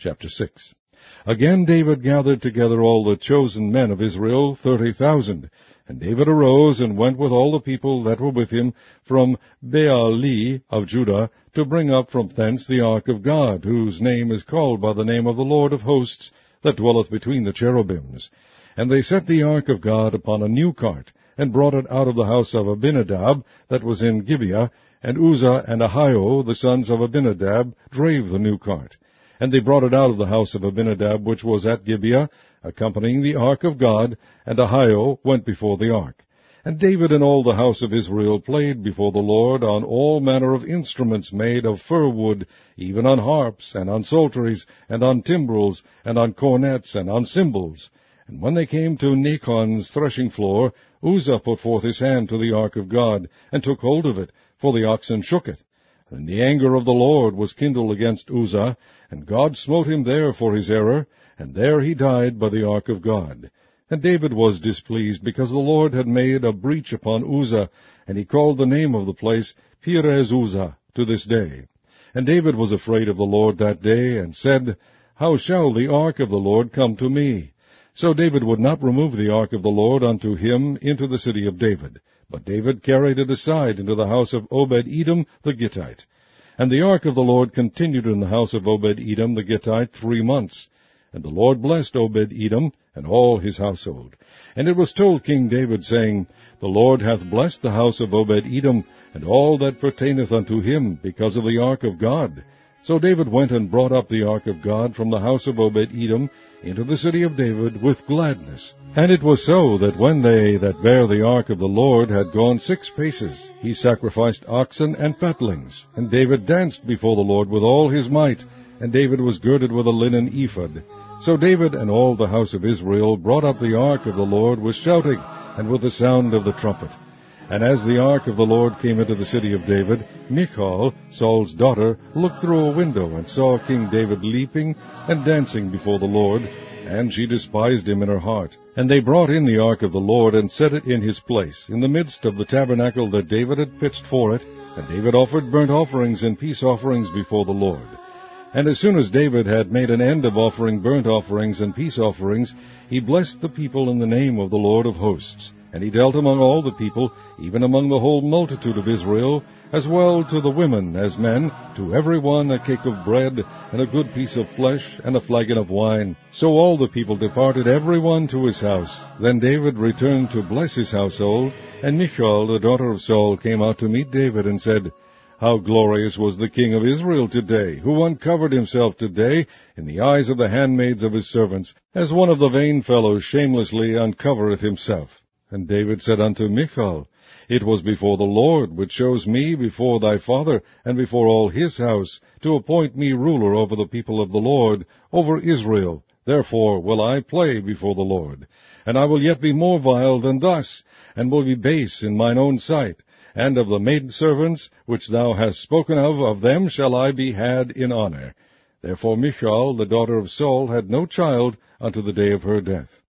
Chapter 6. Again David gathered together all the chosen men of Israel, 30,000. And David arose and went with all the people that were with him from Baale of Judah, to bring up from thence the ark of God, whose name is called by the name of the Lord of hosts, that dwelleth between the cherubims. And they set the ark of God upon a new cart, and brought it out of the house of Abinadab, that was in Gibeah, and Uzzah and Ahio, the sons of Abinadab, drave the new cart. And they brought it out of the house of Abinadab, which was at Gibeah, accompanying the ark of God, and Ahio went before the ark. And David and all the house of Israel played before the Lord on all manner of instruments made of fir wood, even on harps, and on psalteries, and on timbrels, and on cornets, and on cymbals. And when they came to Nachon's threshing floor, Uzzah put forth his hand to the ark of God, and took hold of it, for the oxen shook it. And the anger of the Lord was kindled against Uzzah, and God smote him there for his error, and there he died by the ark of God. And David was displeased, because the Lord had made a breach upon Uzzah, and he called the name of the place Perez Uzzah to this day. And David was afraid of the Lord that day, and said, How shall the ark of the Lord come to me? So David would not remove the ark of the Lord unto him into the city of David. But David carried it aside into the house of Obed-Edom the Gittite. And the ark of the Lord continued in the house of Obed-Edom the Gittite 3 months. And the Lord blessed Obed-Edom and all his household. And it was told King David, saying, The Lord hath blessed the house of Obed-Edom, and all that pertaineth unto him, because of the ark of God. So David went and brought up the ark of God from the house of Obed-Edom into the city of David with gladness. And it was so that when they that bare the ark of the Lord had gone 6 paces, he sacrificed oxen and fatlings. And David danced before the Lord with all his might, and David was girded with a linen ephod. So David and all the house of Israel brought up the ark of the Lord with shouting, and with the sound of the trumpet. And as the ark of the Lord came into the city of David, Michal, Saul's daughter, looked through a window, and saw King David leaping and dancing before the Lord, and she despised him in her heart. And they brought in the ark of the Lord, and set it in his place, in the midst of the tabernacle that David had pitched for it, and David offered burnt offerings and peace offerings before the Lord. And as soon as David had made an end of offering burnt offerings and peace offerings, he blessed the people in the name of the Lord of hosts. And he dealt among all the people, even among the whole multitude of Israel, as well to the women as men, to every one a cake of bread, and a good piece of flesh, and a flagon of wine. So all the people departed every one to his house. Then David returned to bless his household, and Michal, the daughter of Saul, came out to meet David, and said, How glorious was the king of Israel today, who uncovered himself today in the eyes of the handmaids of his servants, as one of the vain fellows shamelessly uncovereth himself. And David said unto Michal, It was before the Lord, which chose me before thy father, and before all his house, to appoint me ruler over the people of the Lord, over Israel. Therefore will I play before the Lord. And I will yet be more vile than thus, and will be base in mine own sight. And of the maidservants which thou hast spoken of them shall I be had in honor. Therefore Michal, the daughter of Saul, had no child unto the day of her death.